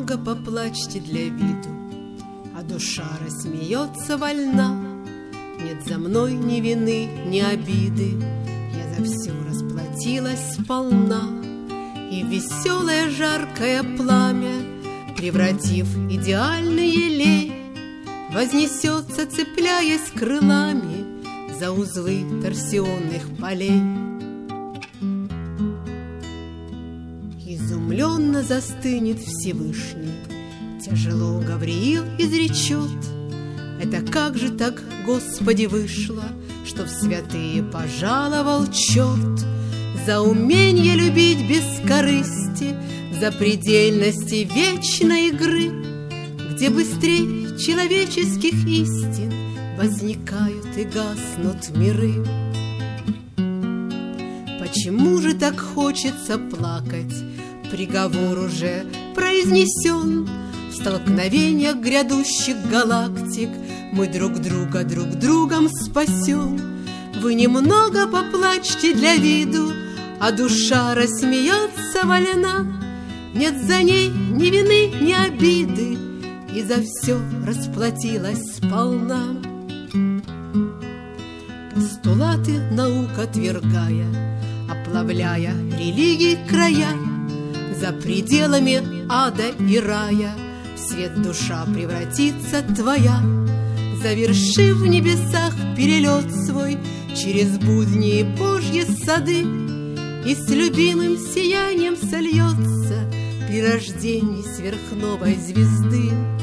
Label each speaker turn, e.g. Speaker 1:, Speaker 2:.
Speaker 1: немного поплачьте для виду, а душа рассмеется вольна. Нет за мной ни вины, ни обиды, я за все расплатилась сполна. И веселое жаркое пламя, превратив идеальный елей, вознесется, цепляясь крылами за узлы торсионных полей. Изумленно застынет Всевышний, тяжело Гавриил изречет: это как же так, Господи, вышло, что в святые пожаловал черт? За умение любить без корысти, за предельности вечной игры, где быстрее человеческих истин возникают и гаснут миры. Почему же так хочется плакать? Приговор уже произнесен. В столкновениях грядущих галактик мы друг друга друг другом спасем. Вы немного поплачьте для виду, а душа рассмеется вольна. Нет за ней ни вины, ни обиды, и за все расплатилась сполна. Постулаты наук отвергая, оплавляя религий края, за пределами ада и рая в свет душа превратится твоя. Завершив в небесах перелет свой через будни Божьи сады, и с любимым сиянием сольется при рождении сверхновой звезды.